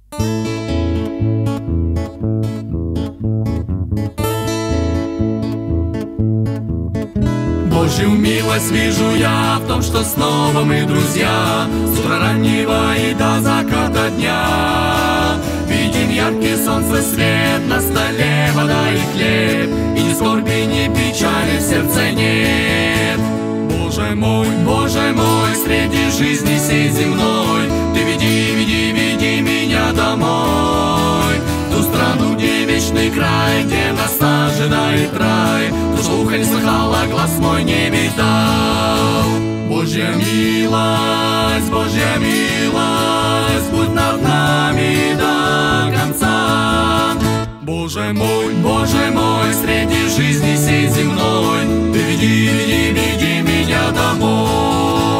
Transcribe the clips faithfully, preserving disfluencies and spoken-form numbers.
Божью милость вижу я в том, что снова мы друзья, с утра раннего и до заката дня. Видим яркий солнце свет, на столе вода и хлеб, и ни скорби, ни печали в сердце нет. Боже мой, Боже мой, среди жизни сей земной, Ты веди, веди, веди меня домой, в ту страну, где вечный край, где нас ожидает рай, кто слуха не слыхал, а глаз мой не видал. Божья милость, Божья милость, будь над нами до конца. Боже мой, Боже мой, среди жизни сей земной, Ты веди, веди, веди меня домой.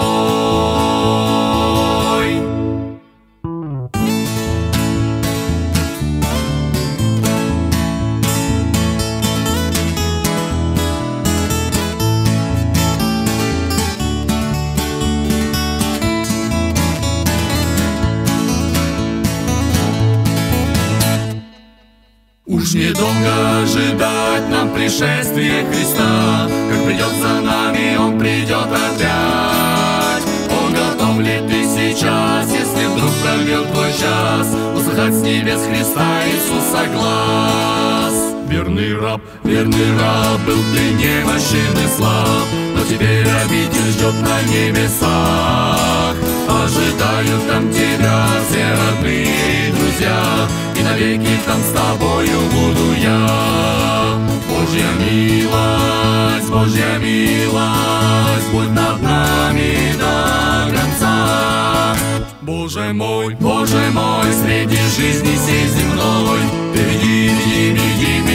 Уж недолго ожидать нам пришествия Христа, как придет за нами, Он придет опять. О, готов ли ты сейчас, если вдруг прольет твой час, услыхать с небес Христа Иисуса глас? Верный раб, верный раб, был ты немощен и слаб, но теперь обитель ждет на небесах. Ожидают там тебя все родные и друзья, и навеки там с тобою буду я. Божья милость, Божья милость, будь над нами до конца. Боже мой, Боже мой, среди жизни сей земной, Ты веди, веди, веди